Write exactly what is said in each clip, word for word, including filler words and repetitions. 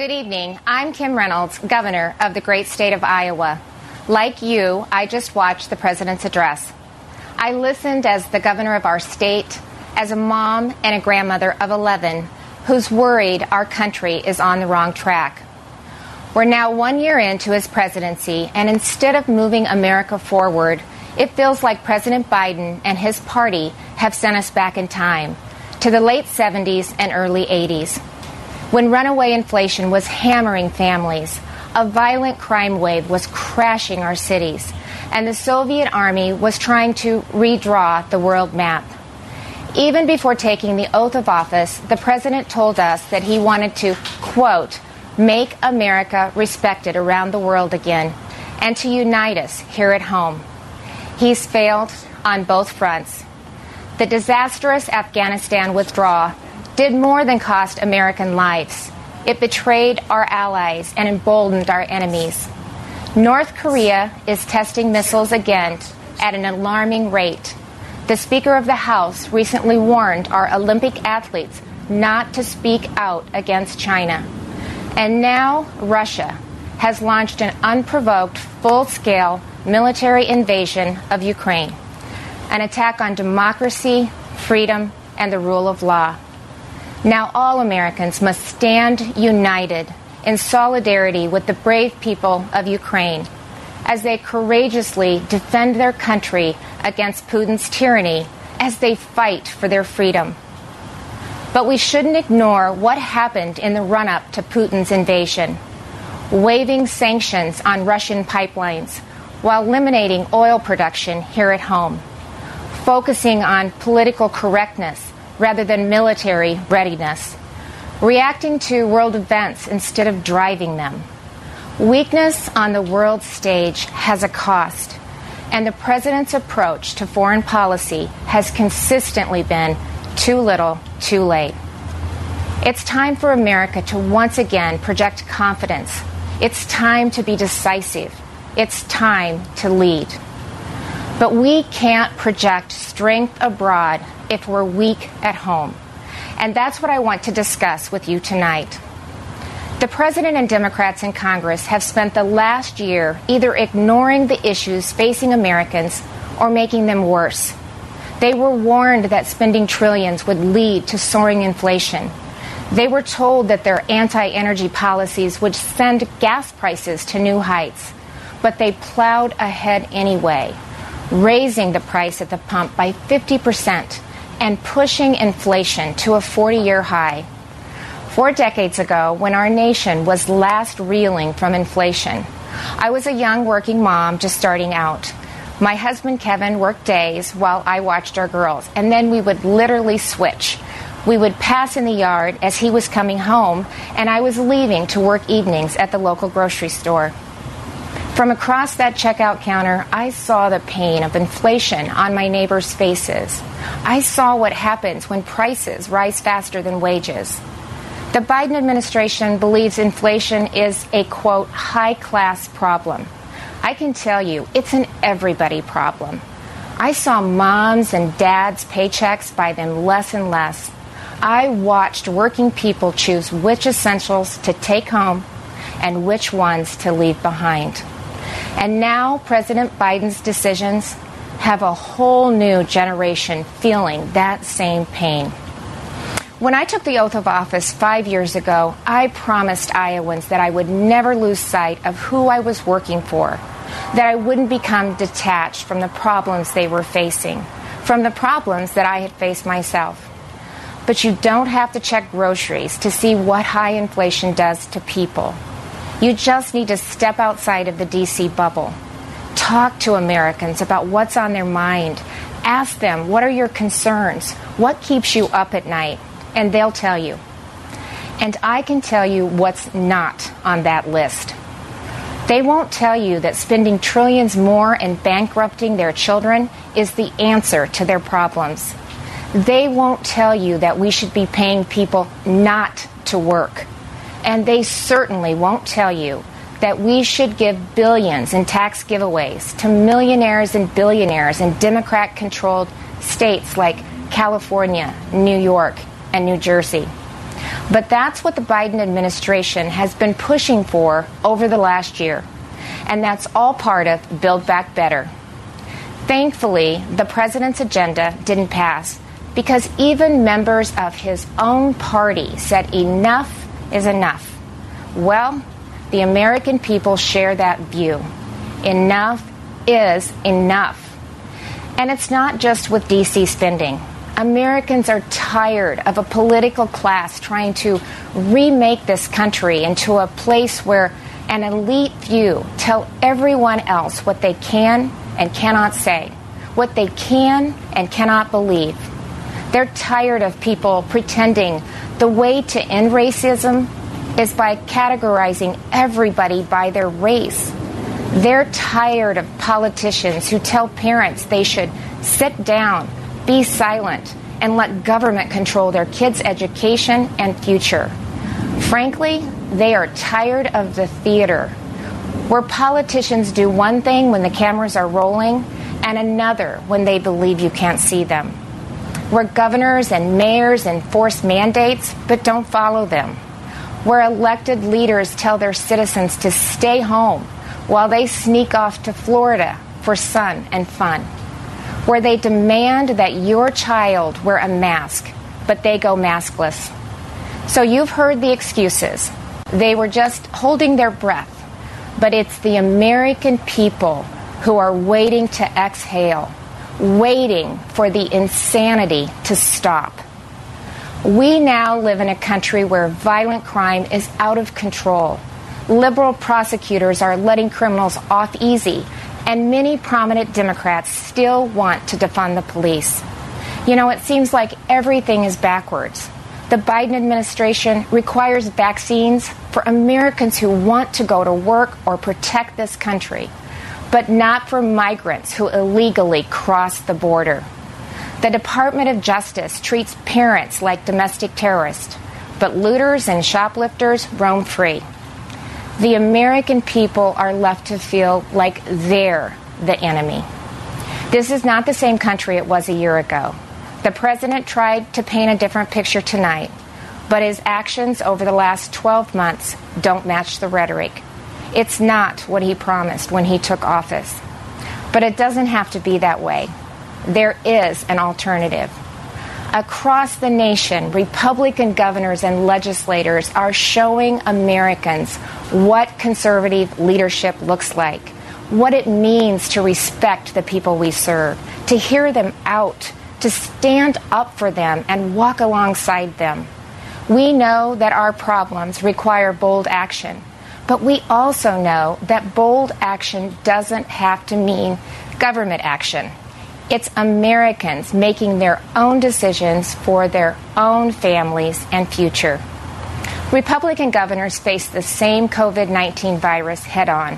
Good evening. I'm Kim Reynolds, Governor of the great state of Iowa. Like you, I just watched the President's address. I listened as the governor of our state, as a mom and a grandmother of eleven, who's worried our country is on the wrong track. We're now one year into his presidency, and instead of moving America forward, it feels like President Biden and his party have sent us back in time to the late seventies and early eighties. When runaway inflation was hammering families, a violent crime wave was crashing our cities, and the Soviet Army was trying to redraw the world map. Even before taking the oath of office, the President told us that he wanted to, quote, make America respected around the world again, and to unite us here at home. He's failed on both fronts. The disastrous Afghanistan withdrawal did more than cost American lives. It betrayed our allies and emboldened our enemies. North Korea is testing missiles again at an alarming rate. The Speaker of the House recently warned our Olympic athletes not to speak out against China. And now Russia has launched an unprovoked, full-scale military invasion of Ukraine, an attack on democracy, freedom, and the rule of law. Now all Americans must stand united in solidarity with the brave people of Ukraine as they courageously defend their country against Putin's tyranny as they fight for their freedom. But we shouldn't ignore what happened in the run-up to Putin's invasion, waiving sanctions on Russian pipelines while eliminating oil production here at home, focusing on political correctness rather than military readiness, reacting to world events instead of driving them. Weakness on the world stage has a cost, and the President's approach to foreign policy has consistently been too little, too late. It's time for America to once again project confidence. It's time to be decisive. It's time to lead. But we can't project strength abroad if we're weak at home. And that's what I want to discuss with you tonight. The President and Democrats in Congress have spent the last year either ignoring the issues facing Americans or making them worse. They were warned that spending trillions would lead to soaring inflation. They were told that their anti-energy policies would send gas prices to new heights. But they plowed ahead anyway, raising the price at the pump by fifty percent and pushing inflation to a forty-year high. Four decades ago, when our nation was last reeling from inflation, I was a young working mom just starting out. My husband, Kevin, worked days while I watched our girls, and then we would literally switch. We would pass in the yard as he was coming home, and I was leaving to work evenings at the local grocery store. From across that checkout counter, I saw the pain of inflation on my neighbors' faces. I saw what happens when prices rise faster than wages. The Biden administration believes inflation is a, quote, high-class problem. I can tell you, it's an everybody problem. I saw moms and dads' paychecks buy them less and less. I watched working people choose which essentials to take home and which ones to leave behind. And now President Biden's decisions have a whole new generation feeling that same pain. When I took the oath of office five years ago, I promised Iowans that I would never lose sight of who I was working for, that I wouldn't become detached from the problems they were facing, from the problems that I had faced myself. But you don't have to check groceries to see what high inflation does to people. You just need to step outside of the D C bubble. Talk to Americans about what's on their mind. Ask them, what are your concerns? What keeps you up at night? And they'll tell you. And I can tell you what's not on that list. They won't tell you that spending trillions more and bankrupting their children is the answer to their problems. They won't tell you that we should be paying people not to work. And they certainly won't tell you that we should give billions in tax giveaways to millionaires and billionaires in Democrat-controlled states like California, New York, and New Jersey. But that's what the Biden administration has been pushing for over the last year. And that's all part of Build Back Better. Thankfully, the president's agenda didn't pass because even members of his own party said enough is enough. Well, the American people share that view. Enough is enough. And it's not just with D C spending. Americans are tired of a political class trying to remake this country into a place where an elite few tell everyone else what they can and cannot say, what they can and cannot believe. They're tired of people pretending the way to end racism is by categorizing everybody by their race. They're tired of politicians who tell parents they should sit down, be silent, and let government control their kids' education and future. Frankly, they are tired of the theater, where politicians do one thing when the cameras are rolling and another when they believe you can't see them. Where governors and mayors enforce mandates but don't follow them. Where elected leaders tell their citizens to stay home while they sneak off to Florida for sun and fun. Where they demand that your child wear a mask, but they go maskless. So you've heard the excuses. They were just holding their breath. But it's the American people who are waiting to exhale, waiting for the insanity to stop. We now live in a country where violent crime is out of control. Liberal prosecutors are letting criminals off easy, and many prominent Democrats still want to defund the police. You know, it seems like everything is backwards. The Biden administration requires vaccines for Americans who want to go to work or protect this country, but not for migrants who illegally cross the border. The Department of Justice treats parents like domestic terrorists, but looters and shoplifters roam free. The American people are left to feel like they're the enemy. This is not the same country it was a year ago. The president tried to paint a different picture tonight, but his actions over the last twelve months don't match the rhetoric. It's not what he promised when he took office. But it doesn't have to be that way. There is an alternative. Across the nation, Republican governors and legislators are showing Americans what conservative leadership looks like, what it means to respect the people we serve, to hear them out, to stand up for them and walk alongside them. We know that our problems require bold action, but we also know that bold action doesn't have to mean government action. It's Americans making their own decisions for their own families and future. Republican governors face the same COVID nineteen virus head on.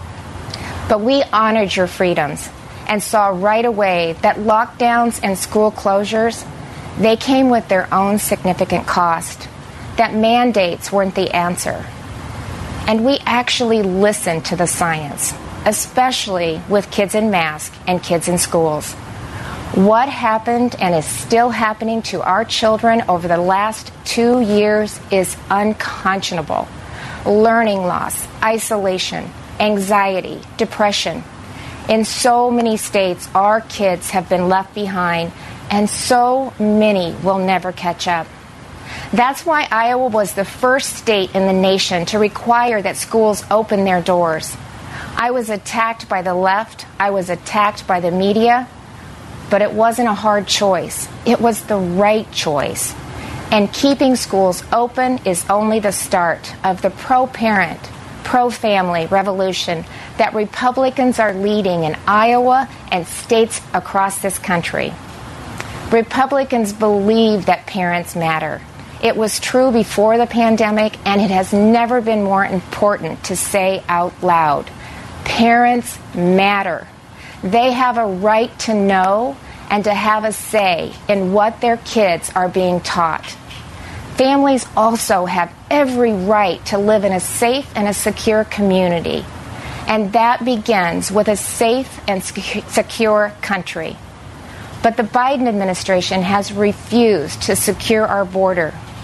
But we honored your freedoms and saw right away that lockdowns and school closures, they came with their own significant cost, that mandates weren't the answer. And we actually listened to the science, especially with kids in masks and kids in schools. What happened and is still happening to our children over the last two years is unconscionable. Learning loss, isolation, anxiety, depression. In so many states, our kids have been left behind, and so many will never catch up. That's why Iowa was the first state in the nation to require that schools open their doors. I was attacked by the left. I was attacked by the media. But it wasn't a hard choice. It was the right choice. And keeping schools open is only the start of the pro-parent, pro-family revolution that Republicans are leading in Iowa and states across this country. Republicans believe that parents matter. It was true before the pandemic, and it has never been more important to say out loud. Parents matter. They have a right to know and to have a say in what their kids are being taught. Families also have every right to live in a safe and a secure community. And that begins with a safe and secure country. But the Biden administration has refused to secure our border.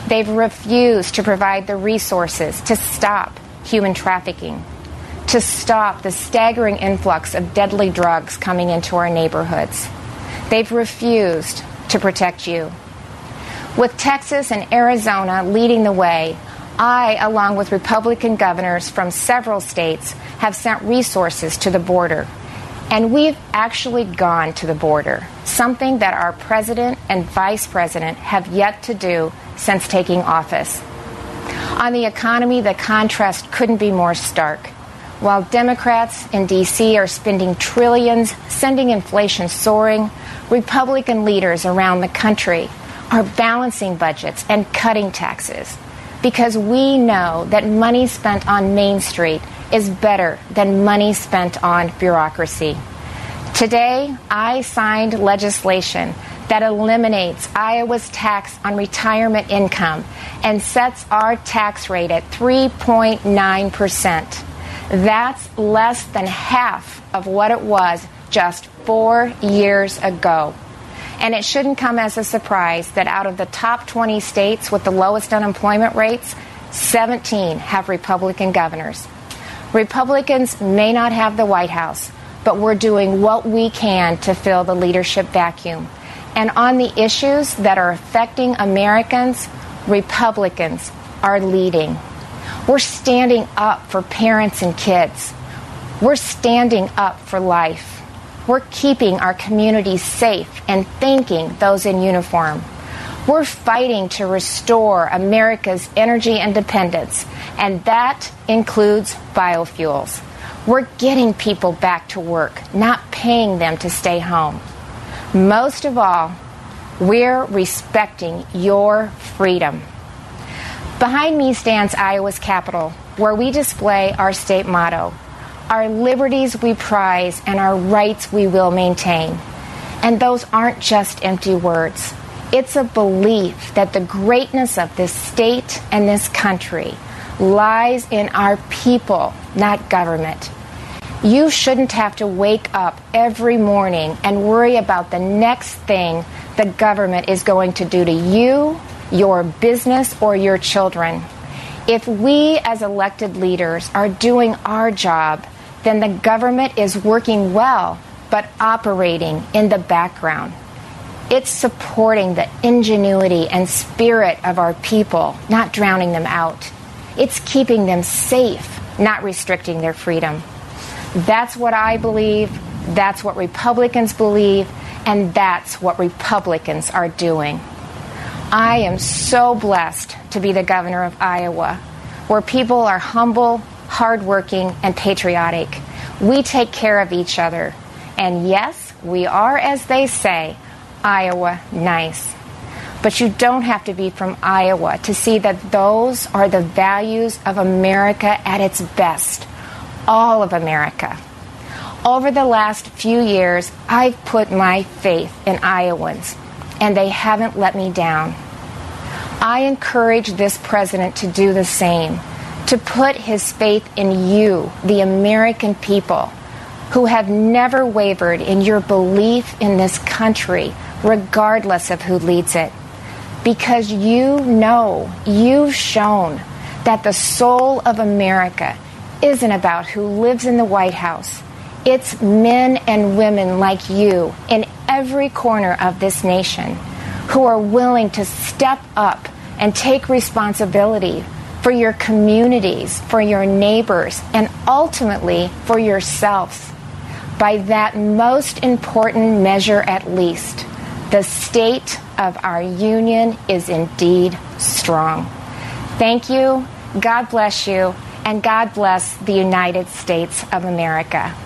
They've refused to provide the resources to stop human trafficking, to stop the staggering influx of deadly drugs coming into our neighborhoods. They've refused to protect you. With Texas and Arizona leading the way, I, along with Republican governors from several states, have sent resources to the border. And we've actually gone to the border, something that our president and vice president have yet to do since taking office. On the economy, the contrast couldn't be more stark. While Democrats in D C are spending trillions, sending inflation soaring, Republican leaders around the country are balancing budgets and cutting taxes, because we know that money spent on Main Street is better than money spent on bureaucracy. Today, I signed legislation that eliminates Iowa's tax on retirement income and sets our tax rate at three point nine percent. That's less than half of what it was just four years ago. And it shouldn't come as a surprise that out of the top twenty states with the lowest unemployment rates, seventeen have Republican governors. Republicans may not have the White House, but we're doing what we can to fill the leadership vacuum. And on the issues that are affecting Americans, Republicans are leading. We're standing up for parents and kids. We're standing up for life. We're keeping our communities safe and thanking those in uniform. We're fighting to restore America's energy independence, and that includes biofuels. We're getting people back to work, not paying them to stay home. Most of all, we're respecting your freedom. Behind me stands Iowa's Capitol, where we display our state motto, our liberties we prize and our rights we will maintain. And those aren't just empty words. It's a belief that the greatness of this state and this country lies in our people, not government. You shouldn't have to wake up every morning and worry about the next thing the government is going to do to you, your business, or your children. If we as elected leaders are doing our job, then the government is working well, but operating in the background. It's supporting the ingenuity and spirit of our people, not drowning them out. It's keeping them safe, not restricting their freedom. That's what I believe, that's what Republicans believe, and that's what Republicans are doing. I am so blessed to be the governor of Iowa, where people are humble, hardworking, and patriotic. We take care of each other. And yes, we are, as they say, Iowa nice. But you don't have to be from Iowa to see that those are the values of America at its best. All of America. Over the last few years, I've put my faith in Iowans, and they haven't let me down. I encourage this president to do the same, to put his faith in you, the American people, who have never wavered in your belief in this country, regardless of who leads it. Because you know, you've shown that the soul of America isn't about who lives in the White House. It's men and women like you in every corner of this nation who are willing to step up and take responsibility for your communities, for your neighbors, and ultimately for yourselves. By that most important measure at least, the state of our union is indeed strong. Thank you, God bless you, and God bless the United States of America.